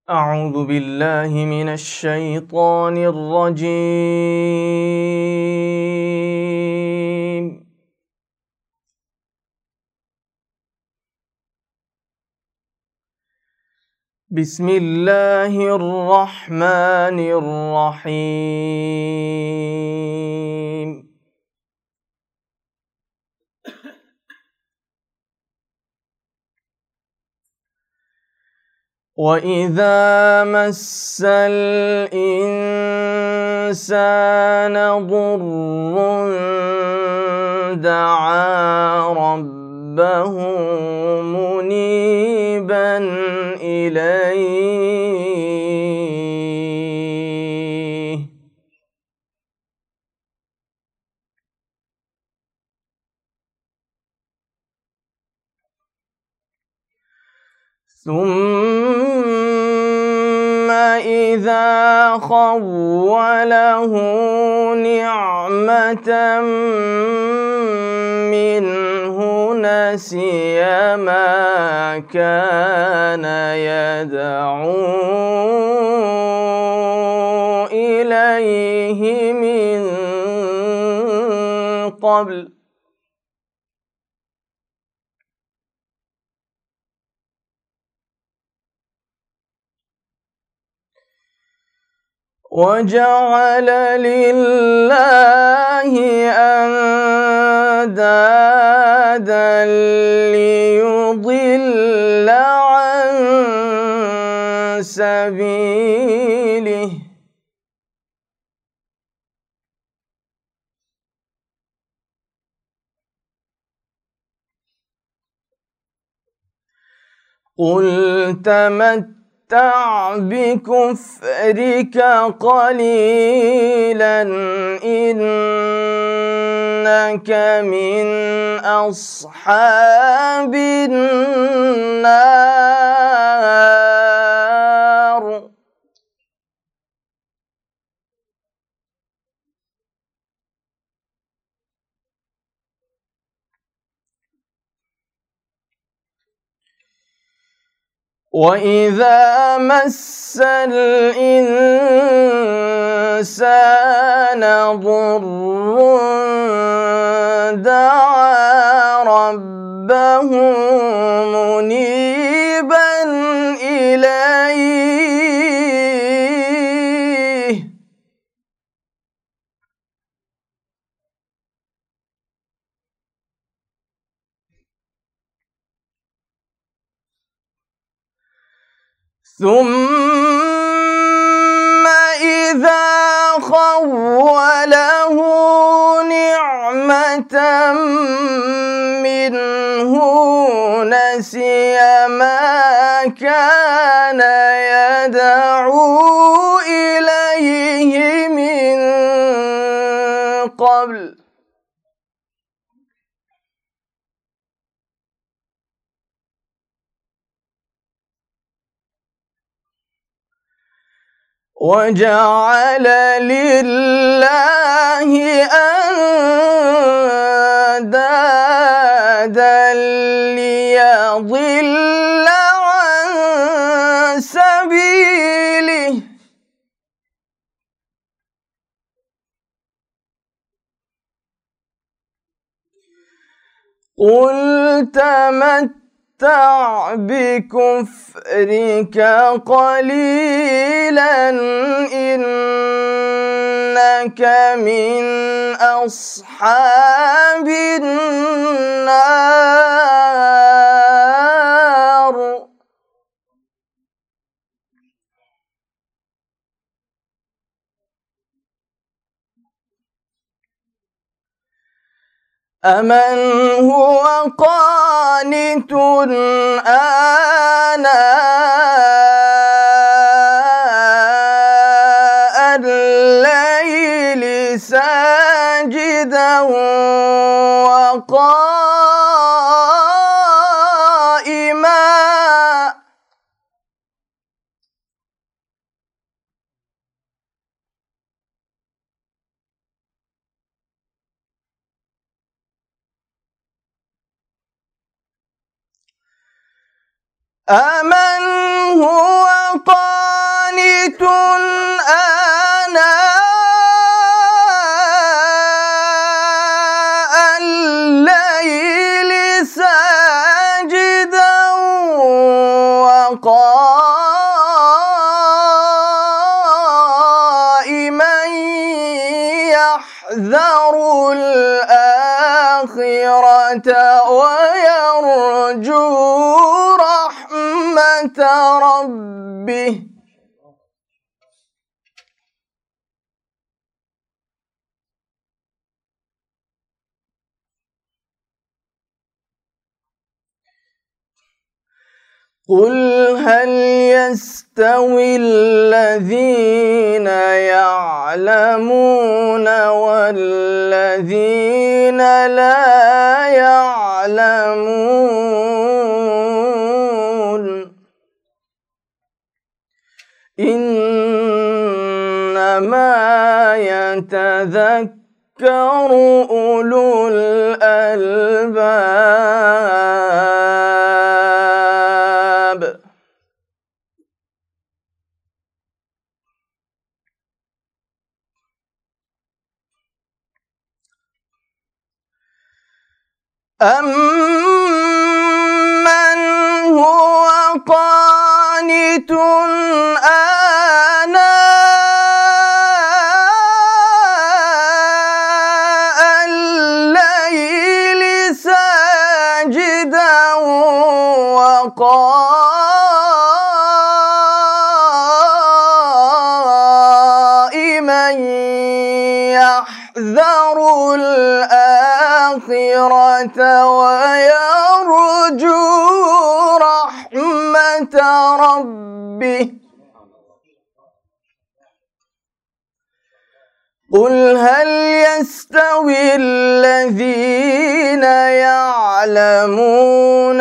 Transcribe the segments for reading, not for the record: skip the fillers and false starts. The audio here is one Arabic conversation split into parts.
أعوذ بالله من الشيطان الرجيم. بسم الله الرحمن الرحيم. وإذا مس الإنسان ضر دعا ربه منيبا إليه ثم إذا خوله نعمة منه نسي ما كان يدعو إليه من قبل وجعل لله أندادا ليضل عن سبيله قل تمتع بكفرك قليلا إنك من أصحاب النار وإذا مس الإنسان ضر دعا ربه منيبا إليه ثم إذا خوله نعمة منه نسي ما كان يدعو إليه من قبل وجعل لله أندادا ليضل عن سبيله قل تمتع بكفرك قليلا إنك من أصحاب النار أمن هو قانت آناء الليل ساجدا وقائما أمن هو قانت ربه قل هل يستوي الذين يعلمون والذين لا يعلمون إنما يتذكر أولو الألباب أَمَّنْ هُوَ قَانِتٌ آنَاءَ اللَّيْلِ سَاجِدًا وَقَائِمًا يَحْذَرُ الْآخِرَةَ ويرجو رحمة ربه قل هل يستوي الذين يعلمون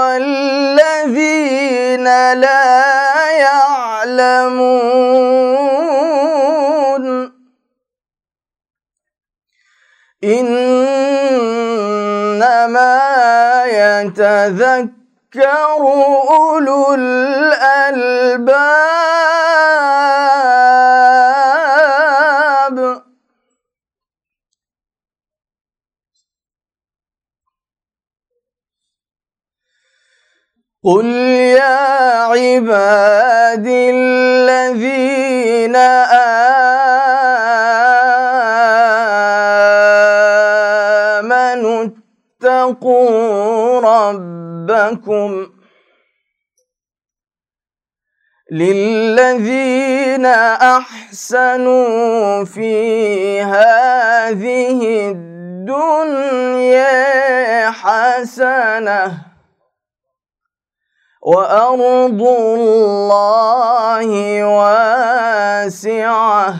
والذين لا يعلمون إنما يتذكر أولو الألباب قل يا عبادي الذين آمنوا اتقوا ربكم للذين أحسنوا في هذه الدنيا حسنة وأرض الله واسعة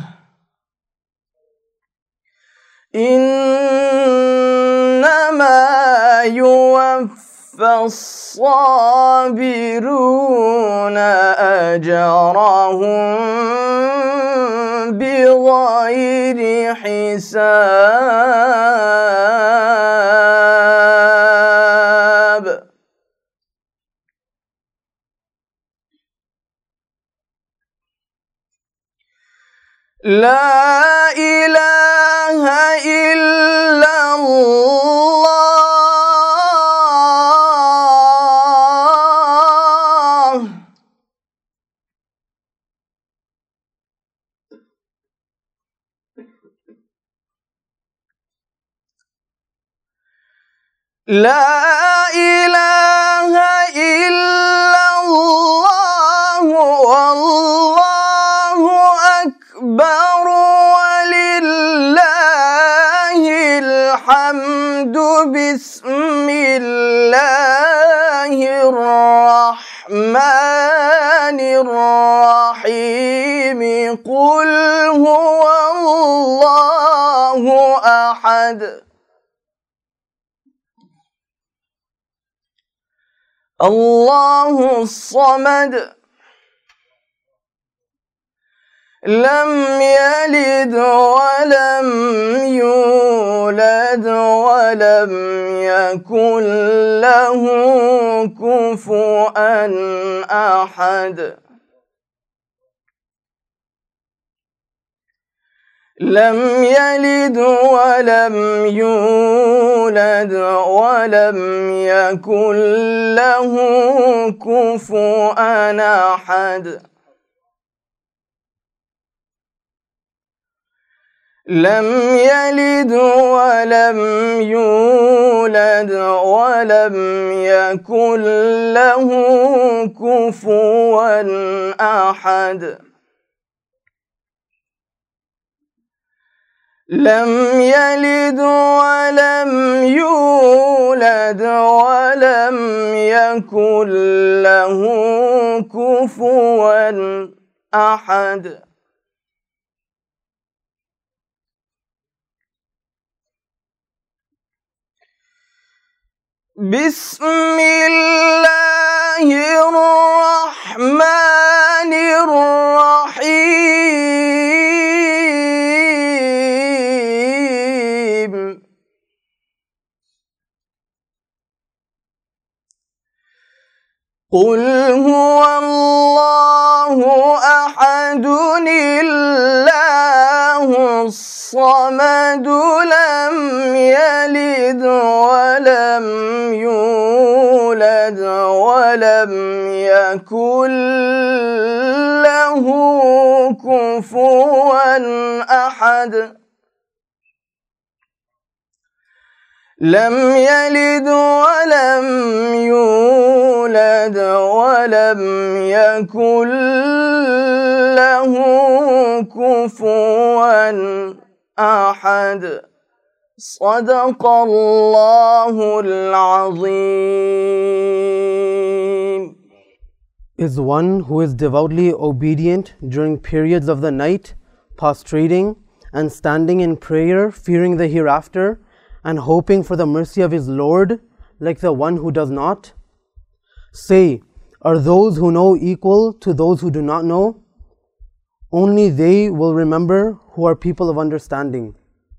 إنما يوفى الصابرون أجرهم بغير حساب لا إله إلا الله لا إله إلا الله والله أكبر ولله الحمد بسم الله الرحمن الرحيم قل هو الله أحد الله الصمد لم يلد ولم يولد ولم يكن له كفوا أحد لم يلد ولم يولد ولم يكن له كفوا أحد لم يلد ولم يولد ولم يكن له كفوا أحد لم يلد ولم يولد ولم يكن له كفوا أحد بسم الله الرحمن الرحيم قل هو الله أحد الله الصمد لم يلد ولم يولد ولم يكن له كفوا أحد لم يلد ولم يولد ولم يكن له كفوا أحد صدق الله العظيم. Is one who is devoutly obedient during periods of the night, prostrating and standing in prayer, fearing the hereafter, and hoping for the mercy of his Lord, like the one who does not? Say, are those who know equal to those who do not know? Only they will remember who are people of understanding.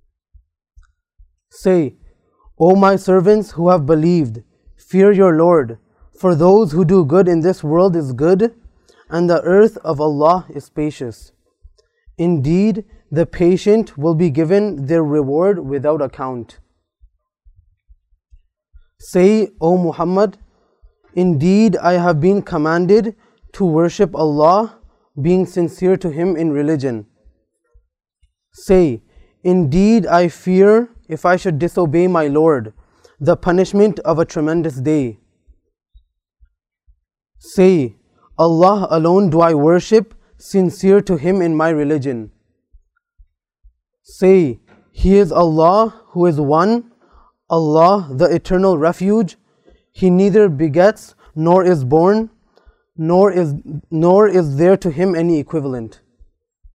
Say, O my servants who have believed, fear your Lord, for those who do good in this world is good, and the earth of Allah is spacious. Indeed, the patient will be given their reward without account. Say, O Muhammad, indeed I have been commanded to worship Allah, being sincere to Him in religion. Say, indeed I fear if I should disobey my Lord, the punishment of a tremendous day. Say, Allah alone do I worship, sincere to Him in my religion. Say, He is Allah who is one, Allah the eternal refuge. He neither begets nor is born, nor is there to Him any equivalent.